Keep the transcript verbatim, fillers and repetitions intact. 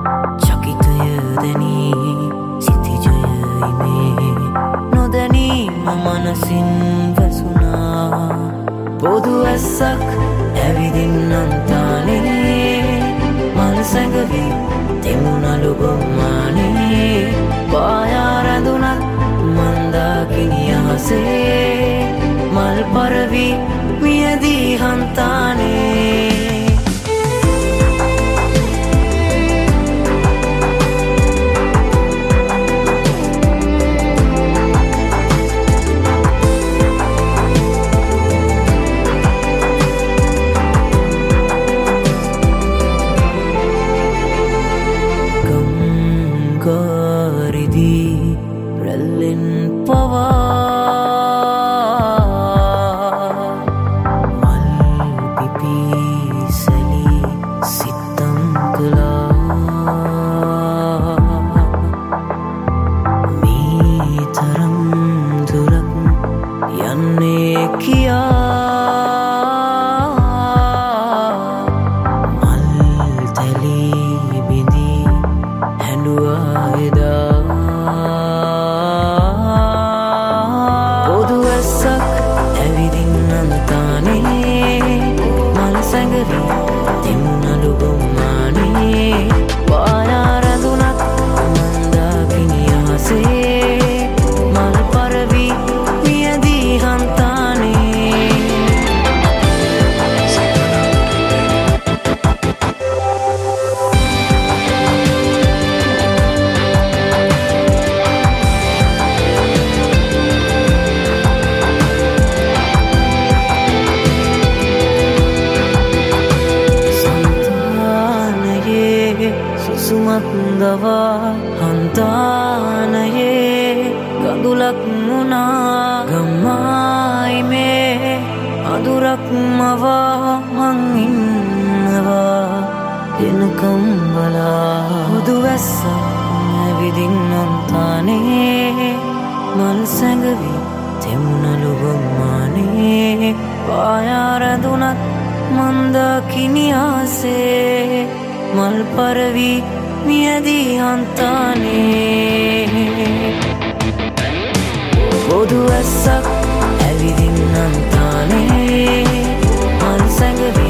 චකිතය දැනී සිතිජය ඉමේ නොදැනීම මනසින් වැසුණා පොදු ඇස්සක් ඇවිදින්නන්තානේ මල් සැඟවී තෙමුණලු ගොම්මානේ පායා රැඳුනත් මන්දාකිනි අහසේ මල් පරවී මියදී හන්තානේ දවා හන්තානයේ ගඳුලක් මුණා ගම්මායි මේ අදුරක් මවා මං ඉන්නවා එනකම් බලා හුදු වැස්ස ඇවිදින්නන්තානේ මල් සැඟවී තෙමුණලු ගොම්මානේ පායා රැඳුනත් මන්දාකිනි ආසේ මල් පරවී මියදී හන්තානේ පොදු ඇස්සක් ඇවිදින්නන්තානේ මල් සැඟවී